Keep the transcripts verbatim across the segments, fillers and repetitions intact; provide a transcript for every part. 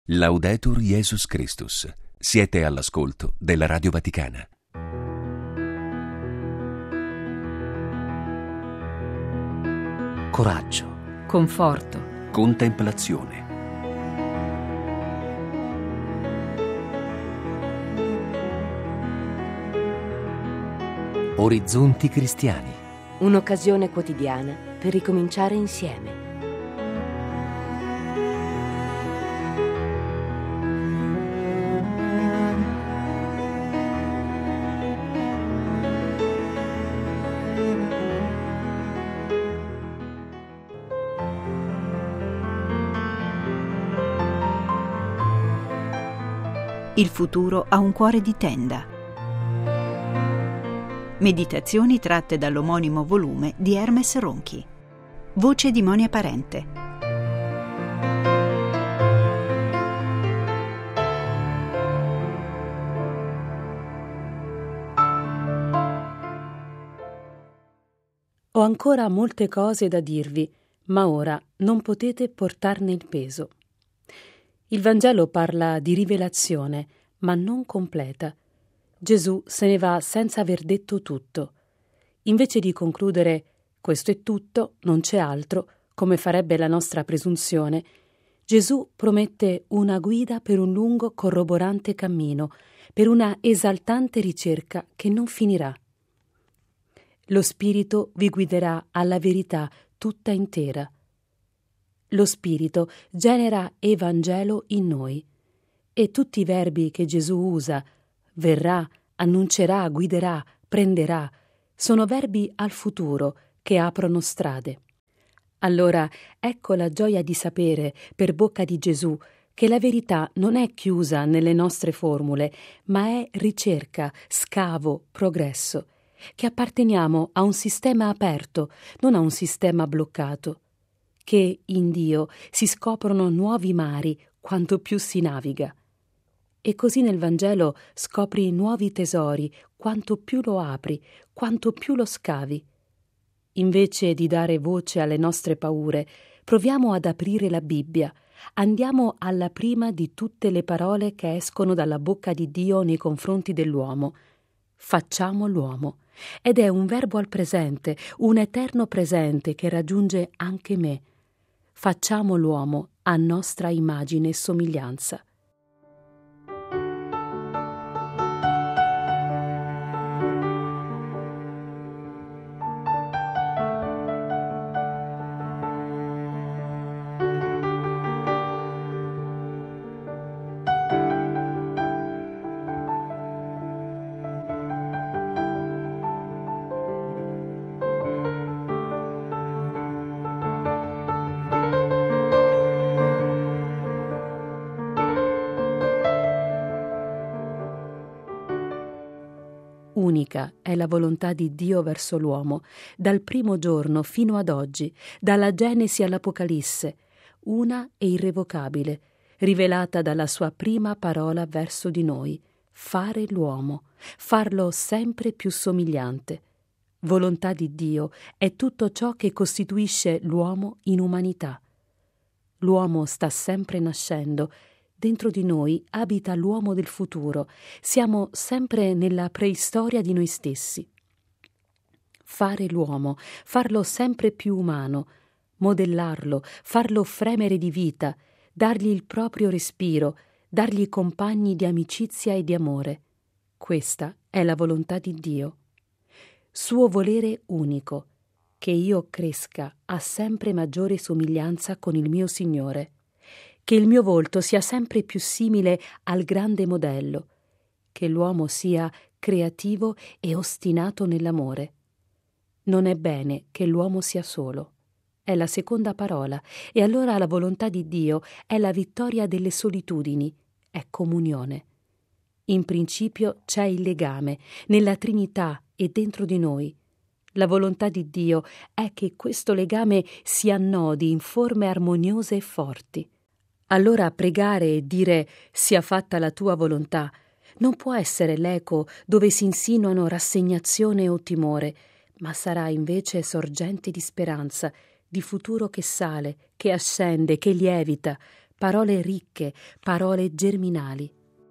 Laudetur Jesus Christus. Siete all'ascolto della Radio Vaticana. Coraggio, conforto, Contemplazione. orizzonti cristiani. Un'occasione quotidiana per ricominciare insieme. Il futuro ha un cuore di tenda. Meditazioni tratte dall'omonimo volume di Hermes Ronchi. Voce di Monia Parente. Ho ancora molte cose da dirvi, ma ora non potete portarne il peso. Il Vangelo parla di rivelazione, ma non completa. Gesù se ne va senza aver detto tutto. Invece di concludere «questo è tutto, non c'è altro», come farebbe la nostra presunzione, Gesù promette una guida per un lungo corroborante cammino, per una esaltante ricerca che non finirà. Lo Spirito vi guiderà alla verità tutta intera. Lo Spirito genera Evangelo in noi e tutti i verbi che Gesù usa, verrà, annuncerà, guiderà, prenderà, sono verbi al futuro che aprono strade. Allora ecco la gioia di sapere, per bocca di Gesù, che la verità non è chiusa nelle nostre formule, ma è ricerca, scavo, progresso, che apparteniamo a un sistema aperto, non a un sistema bloccato, che in Dio si scoprono nuovi mari quanto più si naviga. E così nel Vangelo scopri nuovi tesori quanto più lo apri, quanto più lo scavi. Invece di dare voce alle nostre paure, proviamo ad aprire la Bibbia, andiamo alla prima di tutte le parole che escono dalla bocca di Dio nei confronti dell'uomo. Facciamo l'uomo. Ed è un verbo al presente, un eterno presente che raggiunge anche me. Facciamo l'uomo a nostra immagine e somiglianza. Unica è la volontà di Dio verso l'uomo, dal primo giorno fino ad oggi, dalla Genesi all'Apocalisse, una e irrevocabile, rivelata dalla sua prima parola verso di noi: fare l'uomo, farlo sempre più somigliante. Volontà di Dio è tutto ciò che costituisce l'uomo in umanità. L'uomo sta sempre nascendo. Dentro di noi abita l'uomo del futuro, siamo sempre nella preistoria di noi stessi. Fare l'uomo, farlo sempre più umano, modellarlo, farlo fremere di vita, dargli il proprio respiro, dargli compagni di amicizia e di amore. Questa è la volontà di Dio. Suo volere unico, che io cresca a sempre maggiore somiglianza con il mio Signore, che il mio volto sia sempre più simile al grande modello, che l'uomo sia creativo e ostinato nell'amore. Non è bene che l'uomo sia solo. È la seconda parola, e allora la volontà di Dio è la vittoria delle solitudini, è comunione. In principio c'è il legame, nella Trinità e dentro di noi. La volontà di Dio è che questo legame si annodi in forme armoniose e forti. Allora pregare e dire «sia fatta la tua volontà» non può essere l'eco dove si insinuano rassegnazione o timore, ma sarà invece sorgente di speranza, di futuro che sale, che ascende, che lievita, parole ricche, parole germinali.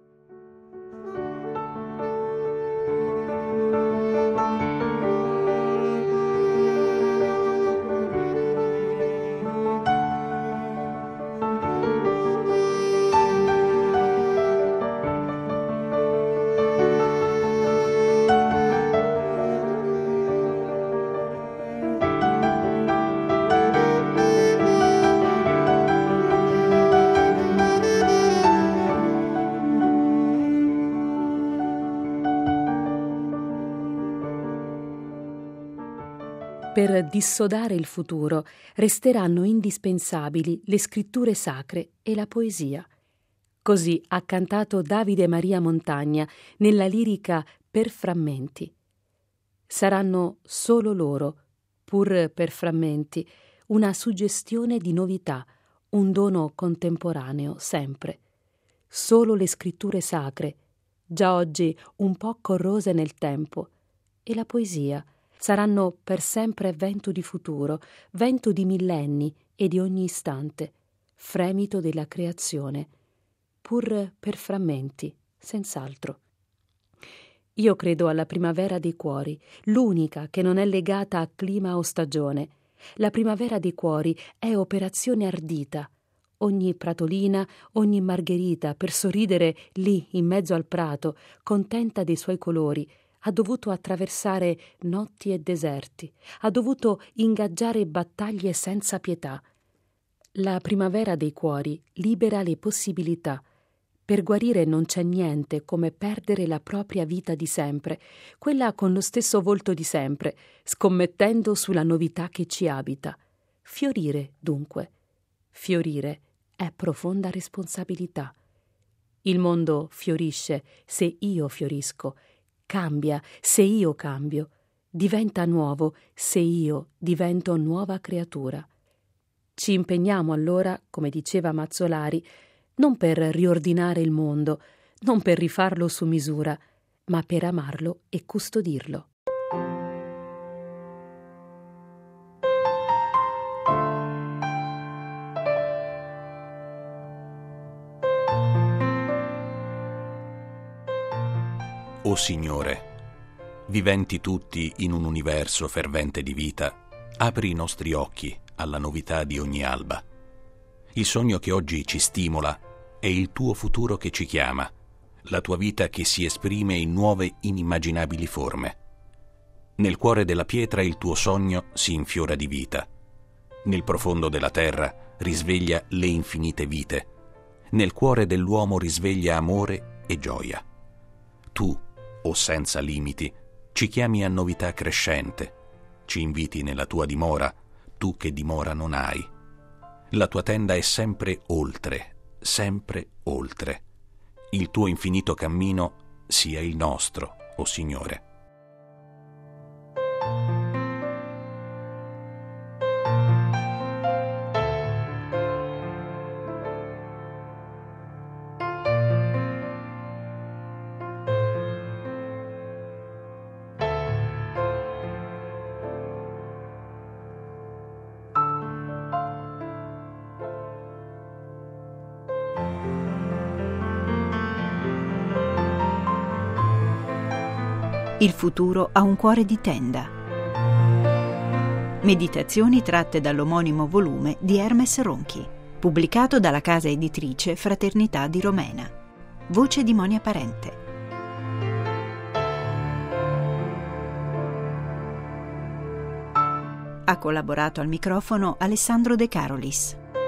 Per dissodare il futuro resteranno indispensabili le scritture sacre e la poesia. Così ha cantato Davide Maria Montagna nella lirica Per frammenti. Saranno solo loro, pur per frammenti, una suggestione di novità, un dono contemporaneo sempre. Solo le scritture sacre, già oggi un po' corrose nel tempo, e la poesia saranno per sempre vento di futuro, vento di millenni e di ogni istante, fremito della creazione, pur per frammenti, senz'altro. Io credo alla primavera dei cuori, l'unica che non è legata a clima o stagione. La primavera dei cuori è operazione ardita. Ogni pratolina, ogni margherita, per sorridere lì in mezzo al prato, contenta dei suoi colori, ha dovuto attraversare notti e deserti, ha dovuto ingaggiare battaglie senza pietà. La primavera dei cuori libera le possibilità. Per guarire non c'è niente come perdere la propria vita di sempre, quella con lo stesso volto di sempre, scommettendo sulla novità che ci abita. Fiorire, dunque. Fiorire è profonda responsabilità. Il mondo fiorisce se io fiorisco, cambia se io cambio, diventa nuovo se io divento nuova creatura. Ci impegniamo allora, come diceva Mazzolari, non per riordinare il mondo, non per rifarlo su misura, ma per amarlo e custodirlo. O Signore, viventi tutti in un universo fervente di vita, apri i nostri occhi alla novità di ogni alba. Il sogno che oggi ci stimola è il tuo futuro che ci chiama, la tua vita che si esprime in nuove inimmaginabili forme. Nel cuore della pietra il tuo sogno si infiora di vita. Nel profondo della terra risveglia le infinite vite. Nel cuore dell'uomo risveglia amore e gioia. Tu, o senza limiti, ci chiami a novità crescente, ci inviti nella tua dimora, tu che dimora non hai. La tua tenda è sempre oltre, sempre oltre. Il tuo infinito cammino sia il nostro, o Signore. Il futuro ha un cuore di tenda. Meditazioni tratte dall'omonimo volume di Hermes Ronchi, pubblicato dalla casa editrice Fraternità di Romena. Voce di Monia Parente. Ha collaborato al microfono Alessandro De Carolis.